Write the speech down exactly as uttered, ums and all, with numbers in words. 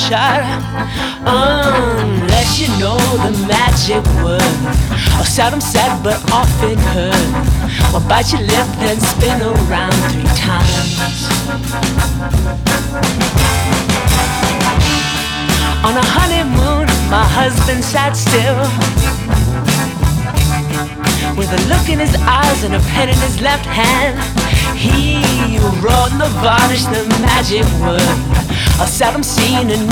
shot. Unless you know the magic word, or seldom said but often heard. Well, bite your lip then spin around three times. On a honeymoon, my husband sat still, with a look in his eyes and a pen in his left hand. He wrote in the varnish the magic word, I seldom seen a